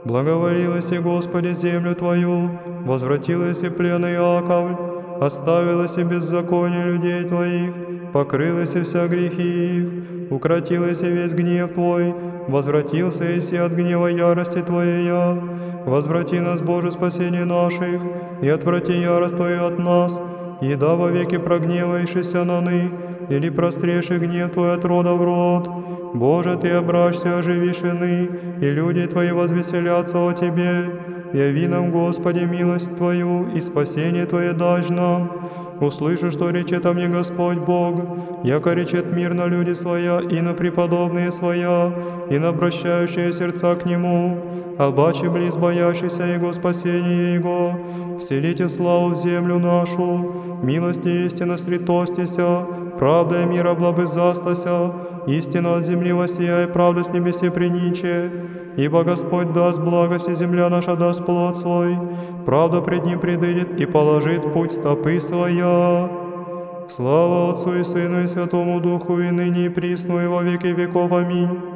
Благоволилась и Господи землю Твою, возвратилась и плен Иаковль, оставилась и беззаконие людей Твоих, покрылась и вся грехи их, укротилась и весь гнев Твой, возвратился и от гнева ярости Твоей. Возврати нас, Боже, спасение наших, и отврати ярость Твою от нас, и да вовеки прогневаешься на ны, или простреши гнев Твой от рода в род. Боже, Ты обращься, оживишь ины, и люди Твои возвеселятся о Тебе. Яви нам, Господи, милость Твою, и спасение Твое дашь нам. Услышу, что речет о мне Господь Бог, яко речет мир на люди своя, и на преподобные своя, и на обращающие сердца к Нему. Обаче близ боящийся Его спасения Его, вселите славу в землю нашу, милость и истина святостися, правда и мира блабызастася, истина от земли воссия, и правда с небесе приниче. Ибо Господь даст благость, и земля наша даст плод свой, правда пред Ним предыдет и положит в путь стопы своя. Слава Отцу и Сыну и Святому Духу, и ныне и присно, и во веки веков. Аминь.